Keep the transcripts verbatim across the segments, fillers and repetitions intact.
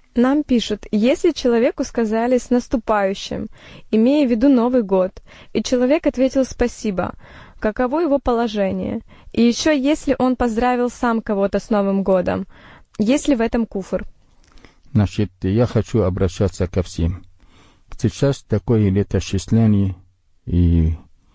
Нам пишут, если человеку сказали «с наступающим», имея в виду Новый год, и человек ответил «спасибо», каково его положение? И еще, если он поздравил сам кого-то с Новым годом, есть ли в этом куфр? Значит, я хочу обращаться ко всем. Сейчас такое летоисчисление, и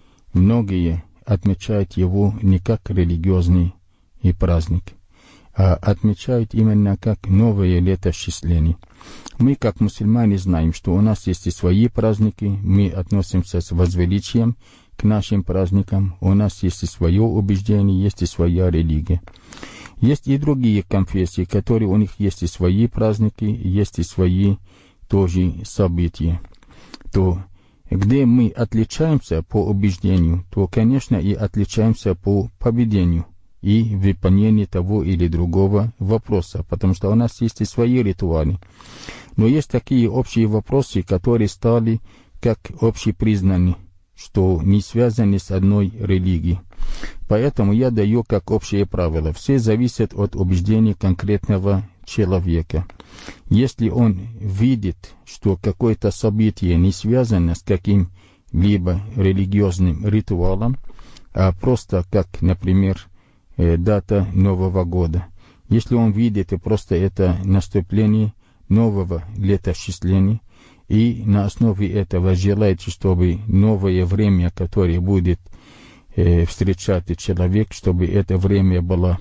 многие отмечают его не как религиозный и праздник, а отмечают именно как новое летоисчисление. Мы, как мусульмане, знаем, что у нас есть и свои праздники, мы относимся с возвеличием к нашим праздникам, у нас есть и свое убеждение, есть и своя религия. Есть и другие конфессии, которые у них есть и свои праздники, есть и свои тоже события. То где мы отличаемся по убеждению, то, конечно, и отличаемся по поведению и выполнению того или другого вопроса, потому что у нас есть и свои ритуалы. Но есть такие общие вопросы, которые стали как общепризнаны, что не связаны с одной религией. Поэтому я даю как общее правило. Все зависит от убеждений конкретного человека. Если он видит, что какое-то событие не связано с каким-либо религиозным ритуалом, а просто как, например, дата Нового года. Если он видит и просто это наступление нового летоисчисления, и на основе этого желает, чтобы новое время, которое будет э, встречать человек, чтобы это время было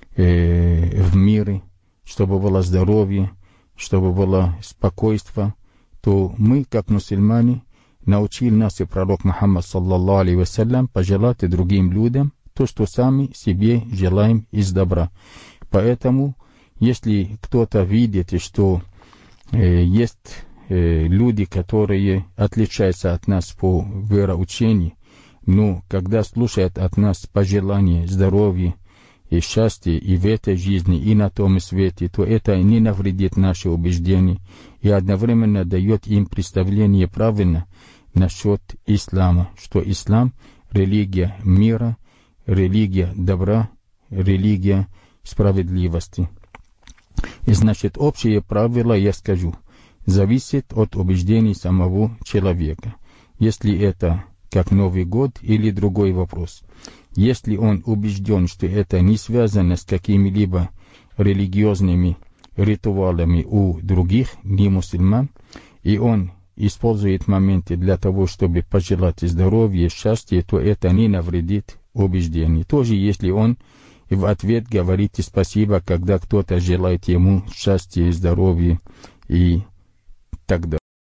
э, в мире, чтобы было здоровье, чтобы было спокойствие, то мы, как мусульмане, научил нас и пророк Мухаммад, саллаллаху алейхи вассалям, пожелать другим людям то, что сами себе желаем из добра. Поэтому, если кто-то видит, что э, есть э, люди, которые отличаются от нас по вероучению, но когда слушают от нас пожелания здоровья и счастья и в этой жизни, и на том свете, то это не навредит наши убеждения и одновременно дает им представление правильно насчет ислама, что ислам – религия мира, религия добра, религия справедливости. И значит, общее правило, я скажу, зависит от убеждений самого человека. Если это как Новый год или другой вопрос. Если он убежден, что это не связано с какими-либо религиозными ритуалами у других немусульман, и он использует моменты для того, чтобы пожелать здоровья, счастья, то это не навредит убеждению. Тоже если он в ответ говорит спасибо, когда кто-то желает ему счастья, здоровья и так далее.